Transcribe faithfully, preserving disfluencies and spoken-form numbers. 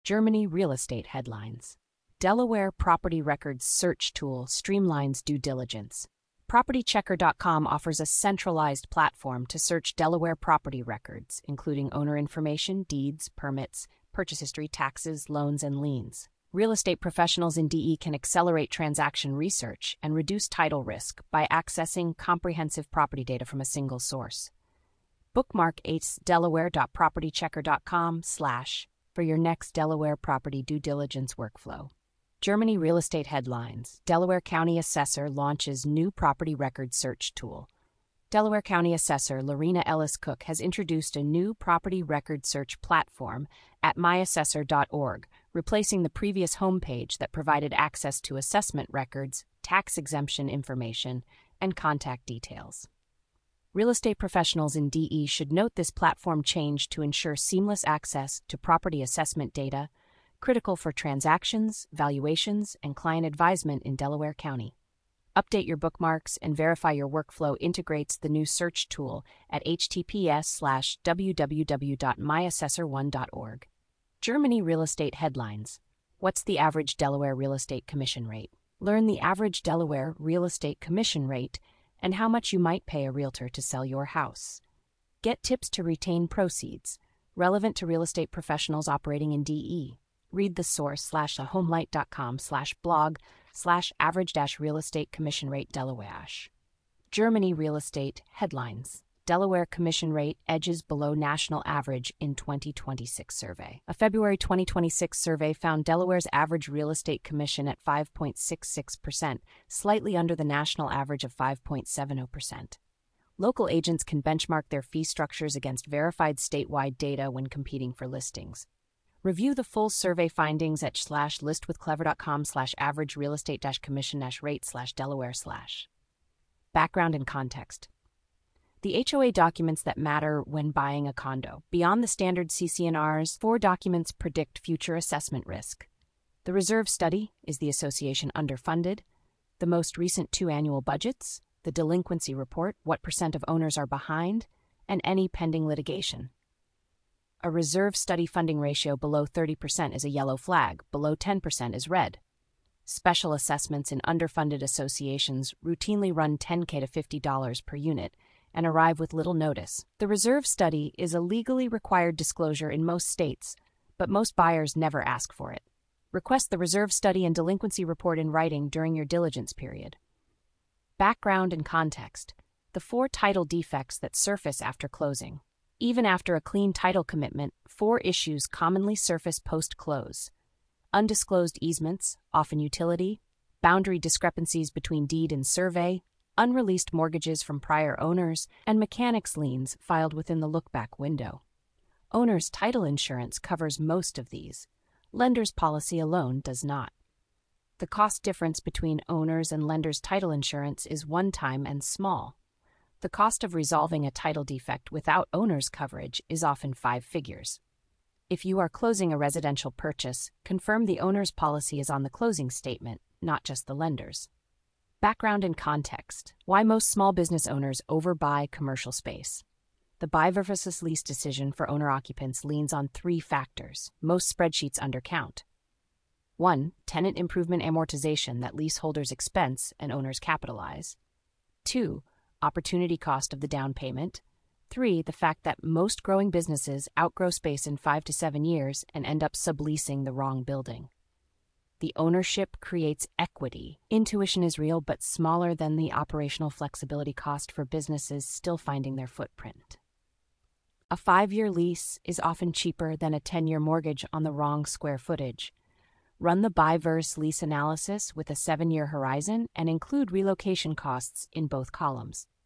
Germany real estate headlines. Delaware property records search tool streamlines due diligence. property checker dot com offers a centralized platform to search Delaware property records, including owner information, deeds, permits, purchase history, taxes, loans, and liens. Real estate professionals in D E can accelerate transaction research and reduce title risk by accessing comprehensive property data from a single source. Bookmark ace delaware dot property checker dot com slash for your next Delaware property due diligence workflow. Germany real estate headlines. Delaware County Assessor launches new property record search tool. Delaware County Assessor Lorena Ellis Cook has introduced a new property record search platform at my assessor dot org, replacing the previous homepage that provided access to assessment records, tax exemption information, and contact details. Real estate professionals in D E should note this platform change to ensure seamless access to property assessment data, critical for transactions, valuations, and client advisement in Delaware County. Update your bookmarks and verify your workflow integrates the new search tool at https slash www dot my assessor one dot org. Germany real estate headlines. What's the average Delaware real estate commission rate? Learn the average Delaware real estate commission rate and how much you might pay a realtor to sell your house. Get tips to retain proceeds, relevant to real estate professionals operating in D E. Read the source slash ahomelight dot com slash blog slash average dash real estate commission rate Delaware. Germany real estate headlines. Delaware commission rate edges below national average in twenty twenty-six survey. A February twenty twenty-six survey found Delaware's average real estate commission at five point six six percent, slightly under the national average of five point seven zero percent. Local agents can benchmark their fee structures against verified statewide data when competing for listings. Review the full survey findings at slash listwithclever dot com slash average real estate dash commission dash rate slash Delaware slash. Background and context. The H O A documents that matter when buying a condo. Beyond the standard C C N Rs, four documents predict future assessment risk. The reserve study, is the association underfunded? The most recent two annual budgets, the delinquency report, what percent of owners are behind, and any pending litigation. A reserve study funding ratio below thirty percent is a yellow flag, below ten percent is red. Special assessments in underfunded associations routinely run ten thousand to fifty dollars per unit and arrive with little notice. The reserve study is a legally required disclosure in most states, but most buyers never ask for it. Request the reserve study and delinquency report in writing during your diligence period. Background and context. The four title defects that surface after closing. Even after a clean title commitment, four issues commonly surface post-close. Undisclosed easements, often utility, boundary discrepancies between deed and survey, unreleased mortgages from prior owners, and mechanics liens filed within the look-back window. Owner's title insurance covers most of these. Lender's policy alone does not. The cost difference between owner's and lender's title insurance is one-time and small. The cost of resolving a title defect without owner's coverage is often five figures. If you are closing a residential purchase, confirm the owner's policy is on the closing statement, not just the lender's. Background and context. Why most small business owners overbuy commercial space. The buy versus lease decision for owner-occupants leans on three factors most spreadsheets undercount. One, tenant improvement amortization that leaseholders expense and owners capitalize. Two, opportunity cost of the down payment. Three, the fact that most growing businesses outgrow space in five to seven years and end up subleasing the wrong building. The ownership creates equity. Intuition is real but smaller than the operational flexibility cost for businesses still finding their footprint. A five-year lease is often cheaper than a ten-year mortgage on the wrong square footage. Run the buy-versus lease analysis with a seven-year horizon and include relocation costs in both columns.